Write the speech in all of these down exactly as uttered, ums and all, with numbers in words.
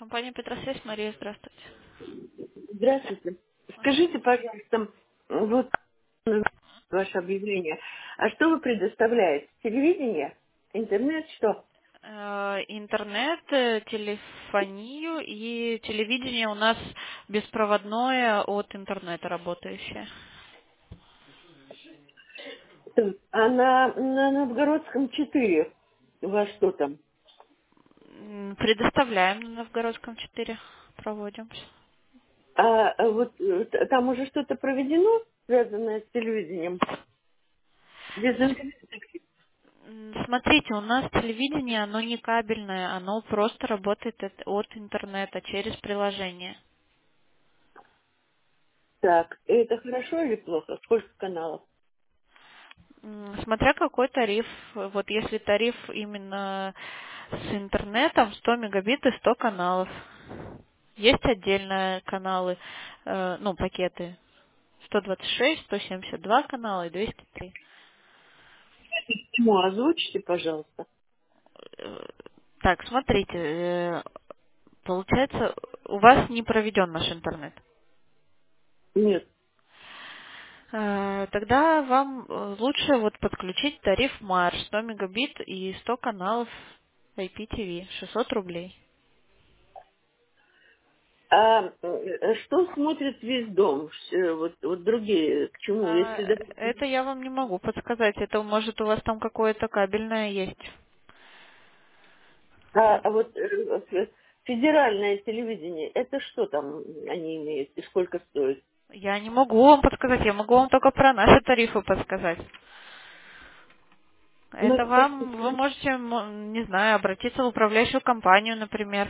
Компания Петросвязь, Мария, здравствуйте. Здравствуйте. Ага. Скажите, пожалуйста, вот ваше объявление, а что вы предоставляете? Телевидение? Интернет? Что? Э, Интернет, э, телефонию и телевидение у нас беспроводное от интернета работающее. Там, А на, на Новгородском четыре у вас что там? М, Предоставляем на Новгородском четыре, проводим. А а вот э, т- там уже что-то проведено, связанное с телевидением? Без интернета? М, Смотрите, у нас телевидение, оно не кабельное, оно просто работает от от интернета через приложение. Так, и это хорошо или плохо? Сколько каналов? М, Смотря какой тариф. Вот если тариф именно с интернетом, сто мегабит и сто каналов. Есть отдельно каналы, э, ну, пакеты. сто двадцать шесть, сто семьдесят два канала и двести три. Ну, озвучите, пожалуйста. Э, Так, смотрите, э, получается, у вас не проведен наш интернет. Нет. Э, Тогда вам э, лучше вот подключить тариф Марш, сто мегабит и сто каналов ай пи ти ви, шестьсот рублей. А э, что смотрит весь дом? Э, Вот, вот другие, к чему? А, Если, допустим, это я вам не могу подсказать. Это может у вас там какое-то кабельное есть. А, а вот э, фе- федеральное телевидение, это что там они имеют и сколько стоит? Я не могу вам подсказать, я могу вам только про наши тарифы подсказать. Ну, Это так, вам, вы можете, м, не знаю, обратиться в управляющую компанию, например.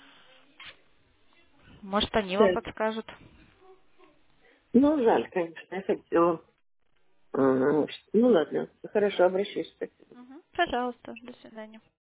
Может, они вам так. подскажут. Ну, жаль, конечно, я хотела. М, Ну, ладно, хорошо, обращаюсь. Мгм. Пожалуйста, до свидания.